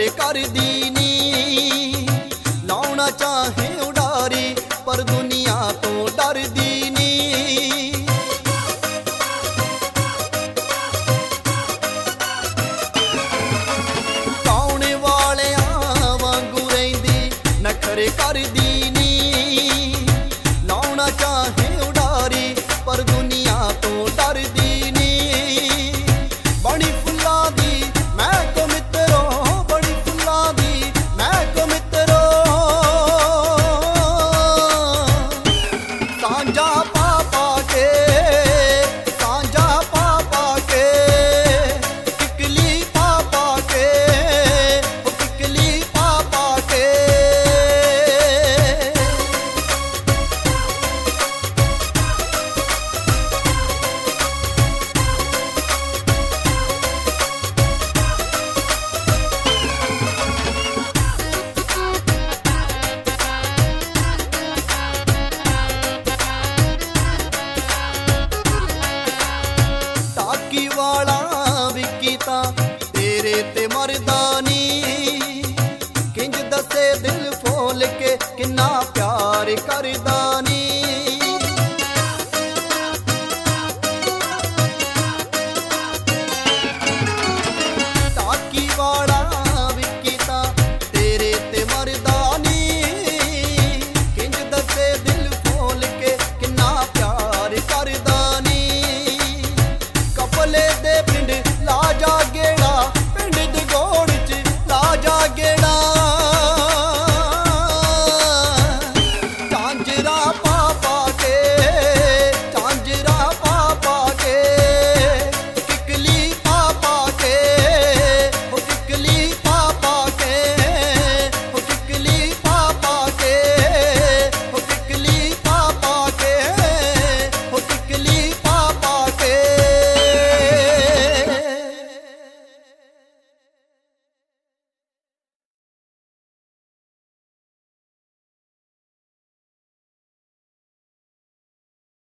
कर दीनी लाउना चाहे उडारी पर दुनिया तो डर दीनी गाने वाले वांगू रहिंदी नखरे कर दीनी लाउना चाहे उडारी पर दुनिया तो डर दीनी बड़ी फुल्ला दी मैं को मित्रो बड़ी फुल्ला दी मैं को मित्रो सांझा पापा के टिकली पापा के टिकली पापा के टाकी वाला विकी तां तेरे ते मरदा